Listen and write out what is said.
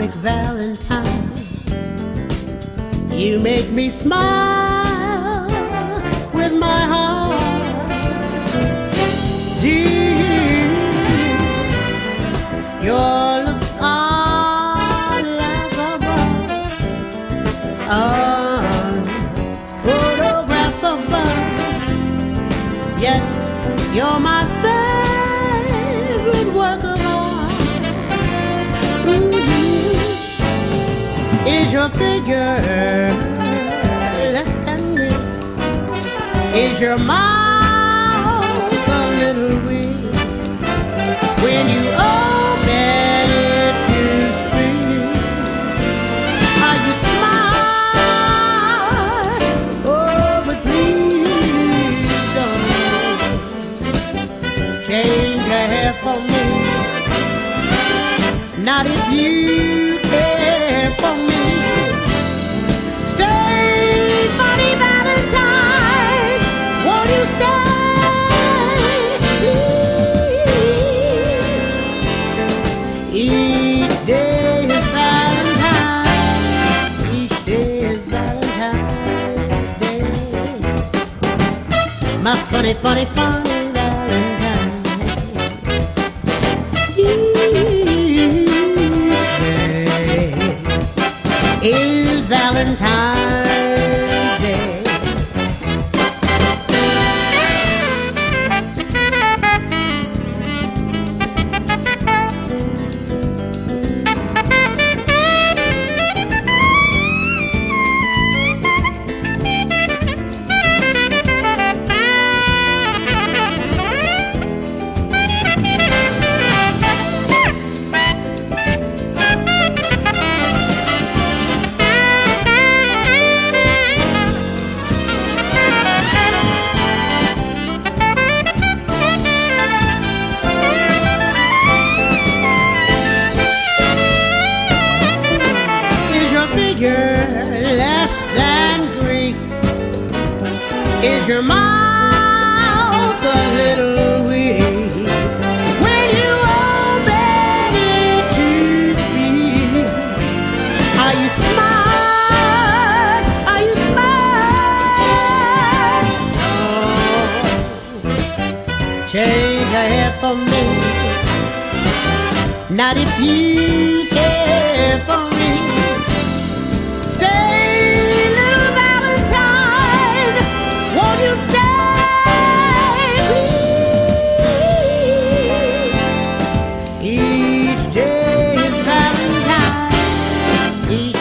like Valentine. You make me smile with my heart. Dear, your looks are laughable, unphotographable. Yet you're my favorite work of art. Is your figure less than me? Is your mouth a little weird? When you open it to speak, how you smile. Oh, but please don't change your hair for me. Not if you care for me. Stay, funny Valentine. Won't you stay? Each day is Valentine. Each day is Valentine's Day. My funny, funny, funny Valentine. Is Valentine's Day. Less than Greek? Is your mouth a little weak? When you open it to speak, how you smile, how you smile. Oh, change your hair for me. Not if you care for me. Stay, little Valentine, won't you stay? Each day is Valentine. Each